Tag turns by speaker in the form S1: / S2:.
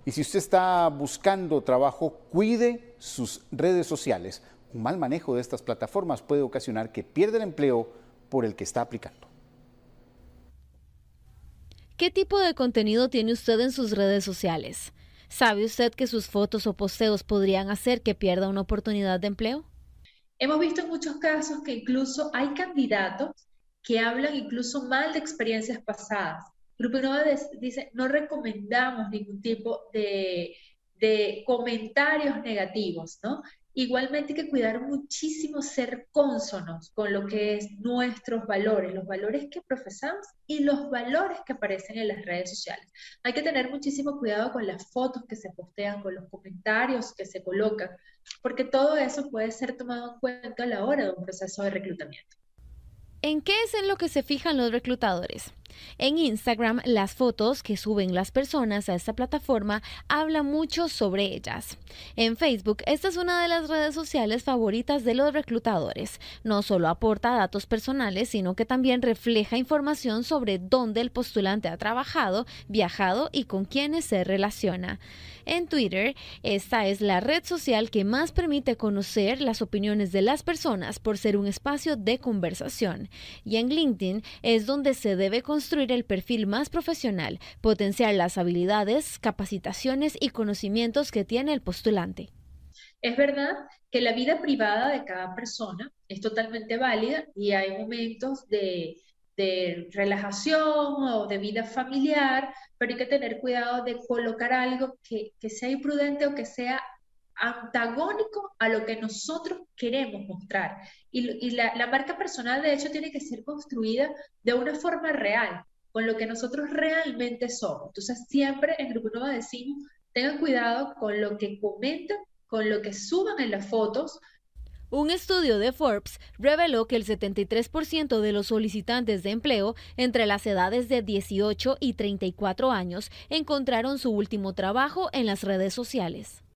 S1: Y si usted está buscando trabajo, cuide sus redes sociales. Un mal manejo de estas plataformas puede ocasionar que pierda el empleo por el que está aplicando.
S2: ¿Qué tipo de contenido tiene usted en sus redes sociales? ¿Sabe usted que sus fotos o posteos podrían hacer que pierda una oportunidad de empleo?
S3: Hemos visto en muchos casos que incluso hay candidatos que hablan incluso mal de experiencias pasadas. Grupo Innova dice, no recomendamos ningún tipo de comentarios negativos, ¿no? Igualmente hay que cuidar muchísimo ser cónsonos con lo que es nuestros valores, los valores que profesamos y los valores que aparecen en las redes sociales. Hay que tener muchísimo cuidado con las fotos que se postean, con los comentarios que se colocan, porque todo eso puede ser tomado en cuenta a la hora de un proceso de reclutamiento.
S2: ¿En qué es en lo que se fijan los reclutadores? En Instagram, las fotos que suben las personas a esta plataforma hablan mucho sobre ellas. En Facebook, esta es una de las redes sociales favoritas de los reclutadores. No solo aporta datos personales, sino que también refleja información sobre dónde el postulante ha trabajado, viajado y con quiénes se relaciona. En Twitter, esta es la red social que más permite conocer las opiniones de las personas por ser un espacio de conversación. Y en LinkedIn es donde se debe construir el perfil más profesional, potenciar las habilidades, capacitaciones y conocimientos que tiene el postulante.
S3: Es verdad que la vida privada de cada persona es totalmente válida y hay momentos de relajación o de vida familiar, pero hay que tener cuidado de colocar algo que sea imprudente o que sea antagónico a lo que nosotros queremos mostrar. Y la marca personal, de hecho, tiene que ser construida de una forma real, con lo que nosotros realmente somos. Entonces, siempre en Grupo Innova decimos, tengan cuidado con lo que comentan, con lo que suban en las fotos.
S2: Un estudio de Forbes reveló que el 73% de los solicitantes de empleo entre las edades de 18 y 34 años encontraron su último trabajo en las redes sociales.